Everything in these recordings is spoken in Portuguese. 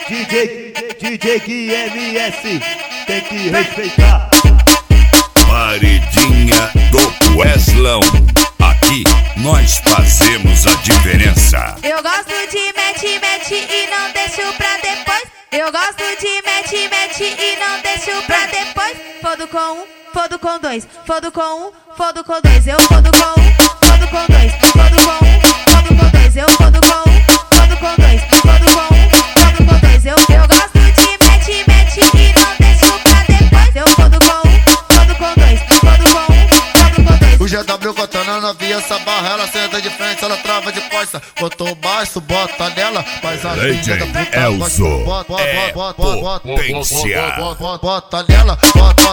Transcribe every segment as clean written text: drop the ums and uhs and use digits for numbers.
DJ que MS tem que respeitar. Paredinha do Weslão, aqui nós fazemos a diferença. Eu gosto de mete e não deixo pra depois. Eu gosto de mete e não deixo pra depois. Fodo com um, fodo com dois, fodo com um, fodo com dois. Eu fodo com um, fodo com dois, fodo com um, fodo com dois. Eu fodo com um, fodo com dois, fodo com um, fodo com dois. Eu gosto de mete e não deixo pra depois. Eu fodo com um, fodo com dois, fodo com um, fodo com dois. O GW contando a novinha, essa barra, ela senta de frente, ela trava de costa. Botou baixo, bota nela, faz a DJ Elzo é potência. Bota nela, bota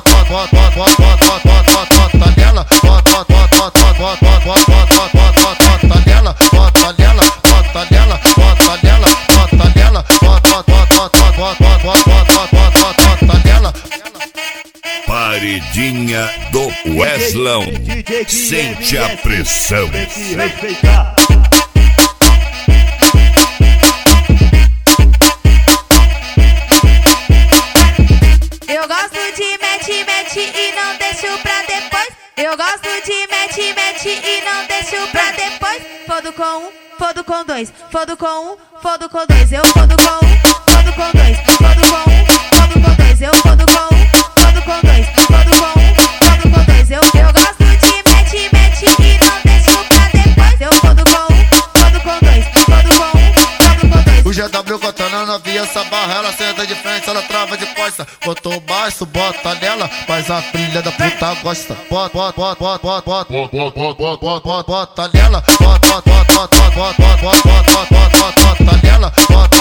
nela, bota nela, bota nela, bota nela, bota nela, bota nela, bota nela. Paredinha do Weslão, sente a pressão. Tem que respeitar. Eu gosto de mete e não deixo pra depois. Eu gosto de mete e não deixo pra depois. Fodo com um, fodo com dois, fodo com um, fodo com dois. Eu fodo com um, fodo com dois, fodo com um, fodo com dois. Eu fodo com um, fodo com dois, fodo com um, fodo com dois. Eu gosto de mete e não deixo pra depois. Eu fodo com um, fodo com dois, fodo com um, fodo com dois. O GW contando a novinha, essa barra, ela senta de frente, ela trava de costa. Botou baixo, bota nela, mas a filha da puta gosta. Bota nela, bota nela,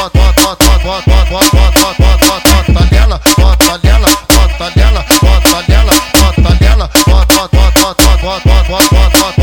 bota nela, bota nela, bota nela, bota nela, bota nela, bota nela, bota